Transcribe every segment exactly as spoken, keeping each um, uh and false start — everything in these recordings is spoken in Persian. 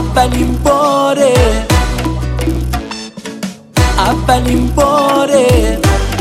اولین باره اولین باره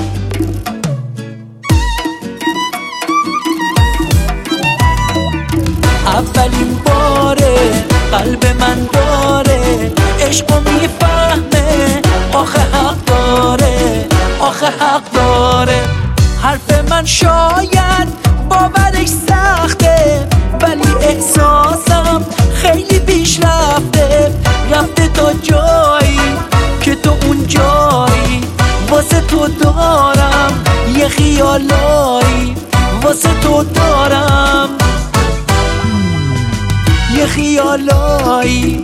اولین باره قلب من داره عشقو میفهمه آخه حق داره آخه حق داره حرف من شاید باورش سخته ولی احساسم خیلی پیش رفته رفته تا جایی که تو اون جایی واسه تو دارم یه خیالایی واسه تو دارم یه خیالایی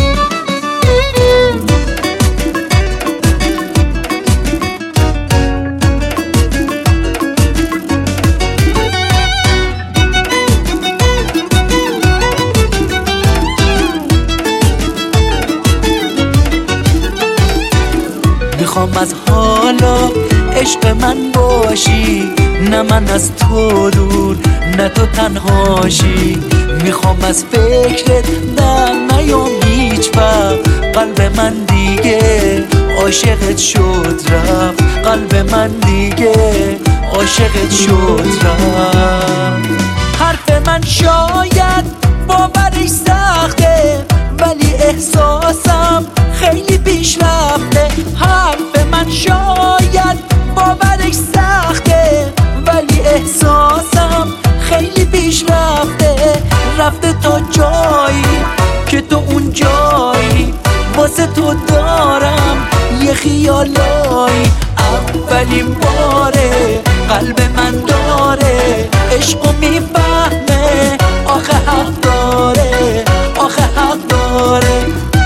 میخوام از حالا عشق من باشی نه من از تو دور نه تو تنهاشی میخوام از فکرت در نیام هیچ وقت قلب من دیگه عاشقت شد رفت قلب من دیگه عاشقت شد رفت حرف من شاید باورش سخته ولی احساسم خیلی پیش رفته حرف من شاید باورش سخته ولی احساسم خیلی پیش رفته رفته تا جایی که تو اون جایی واسه تو دارم یه خیالایی اولین باره قلب من داره عشقو میفهمه آخه حق داره آخه حق داره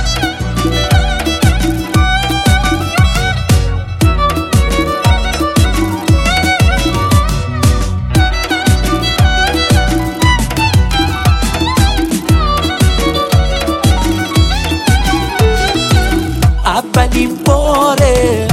اولین باره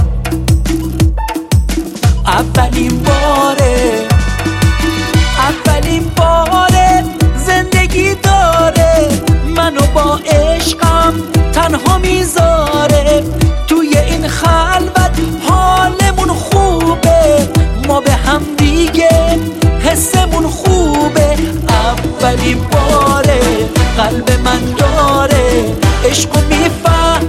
اولین باره اولین باره زندگی داره منو با عشقم تنها میذاره توی این خلوت حالمون خوبه ما به هم دیگه حسمون خوبه اولین باره قلب من داره عشقو میفهم